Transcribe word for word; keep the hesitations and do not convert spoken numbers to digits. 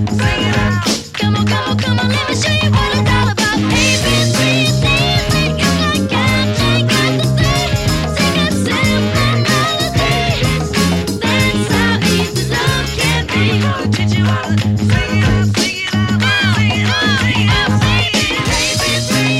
Come on, come on, come on, let me show you what it's all about. A, B, C, D, make it like I got to say. Sing a simple melody. That's how easy love can be. Gonna teach you how to sing it out, sing it out, sing it out, sing it out, sing it out. A, B, C,